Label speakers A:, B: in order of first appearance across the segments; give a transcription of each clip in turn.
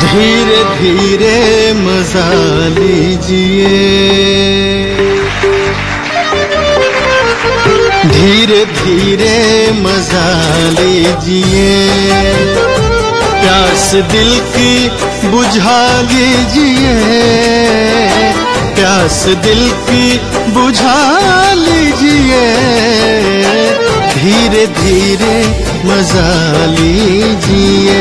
A: धीरे धीरे मजा लीजिए, धीरे धीरे मजा लीजिए, प्यास दिल की बुझा लीजिए, प्यास दिल की बुझा लीजिए, धीरे धीरे मजा लीजिए।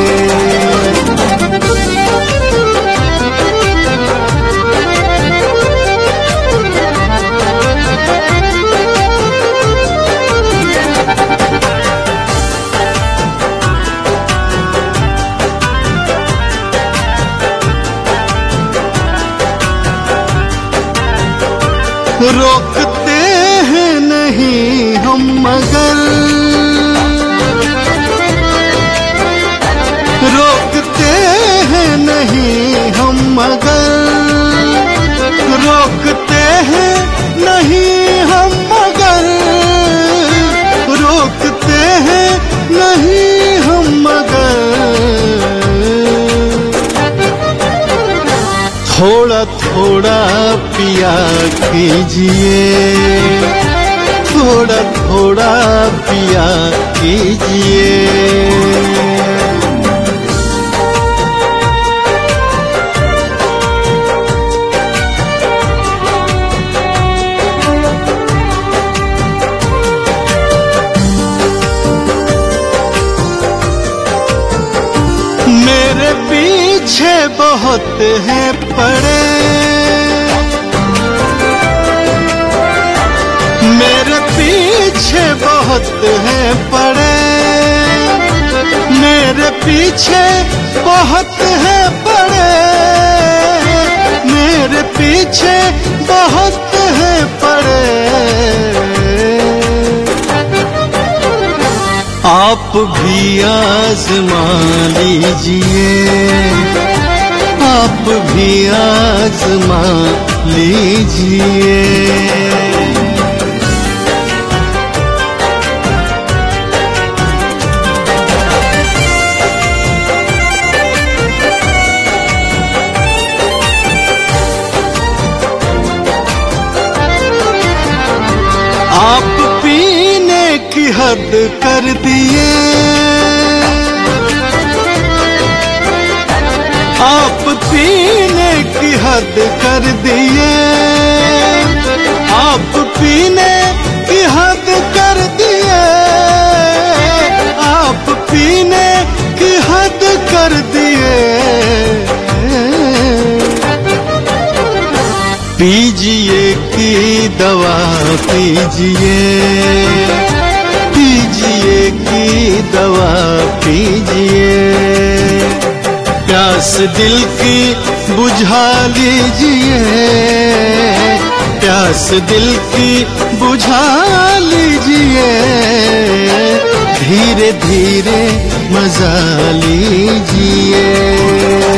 A: रोकते हैं नहीं हम मगर, रोकते हैं नहीं हम मगर, रोकते हैं नहीं हम मगर, रोकते हैं नहीं हम मगर, थोड़ा थोड़ा पिया कीजिए, थोड़ा थोड़ा पिया कीजिए। मेरे पीछे बहुत हैं पड़े, मेरे पीछे बहुत हैं पड़े, मेरे पीछे बहुत हैं पड़े, मेरे पीछे बहुत हैं पड़े। आप भी आज़मा लीजिए, आप भी आज़मा लीजिए। आप पीने की हद कर दिए, आप पीने की हद कर दिए, आप पीने की हद कर दिए, आप पीने की हद कर दिए। पीजिए की दवा पीजिए, पीजिए की दवा पीजिए, प्यास दिल की बुझा लीजिए, प्यास दिल की बुझा लीजिए, धीरे धीरे मजा लीजिए।